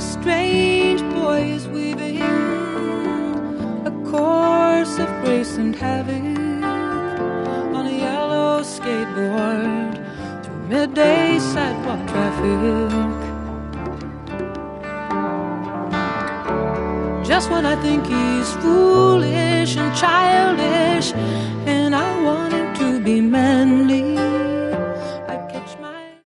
strange boy is weaving a course of grace and havoc on a yellow skateboard through midday sidewalk traffic. Just when I think he's foolish and childish